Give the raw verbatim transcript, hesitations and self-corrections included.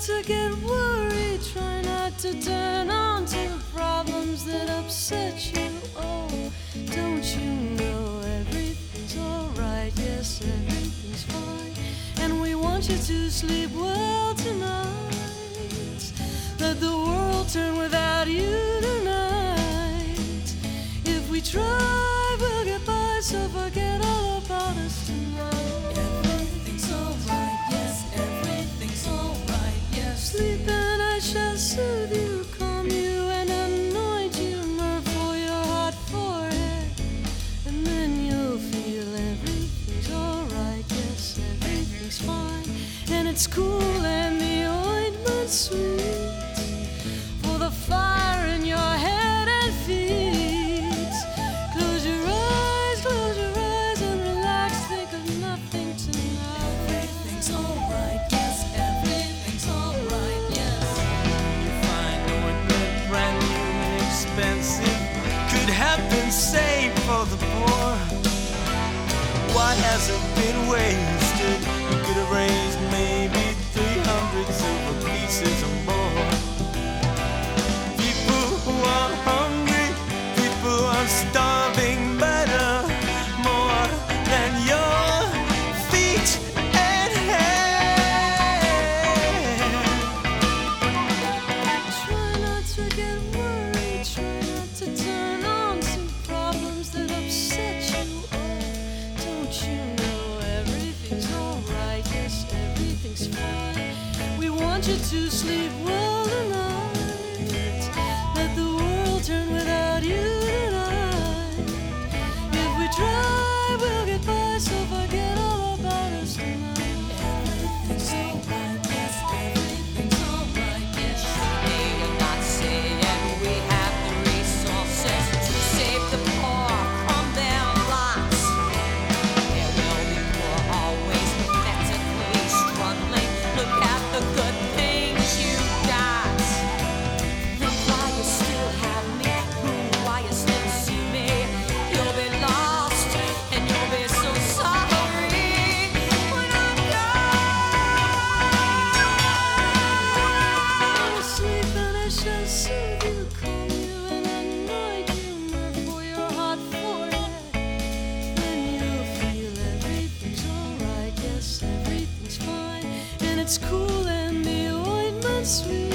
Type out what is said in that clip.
to get worried, try not to turn on to problems that upset you. Oh, don't you know everything's alright? Yes, everything's fine, and we want you to sleep well tonight. Let the world turn without you tonight. If we try, we'll get by, so forget all about us tonight. Everything's alright, yes, everything's alright, yes. Sleep and I shall soothe you, calm you, and anoint you, myrrh for your hot forehead. And then you'll feel everything's alright, yes, everything's fine. And it's cool and the ointment's sweet for the fire in your head and feet. Close your eyes, close your eyes and relax, think of nothing tonight. Everything's alright, yes, everything's alright, yes. You find ointment brand new and expensive, could have been saved for the poor. Why hasn't been wasted? You could have raised maybe three hundred silver pieces or more. People who are hungry, people who are starving, better more than your feet and head. Try not to get worried, try not to turn on to problems that upset you. Oh, don't you know everything's alright? Yes, everything's fine. We want you to sleep well tonight. Let the world turn without you tonight. If we try, we'll get by, so forget all about us tonight. Everything's alright, yes, everything's alright, yes. You're not saying we have the resources to save the poor from their lots. There will be poor always, pathetically struggling. Look at the good things you got. Look why you still have me, ooh, why you still see me. You'll be lost and you'll be so sorry when I'm gone. Sleep and I shall soothe you, calm you, and anoint you, myrrh for your hot forehead. Then you'll feel everything's alright, yes, everything's fine, and it's cool and the ointment's sweet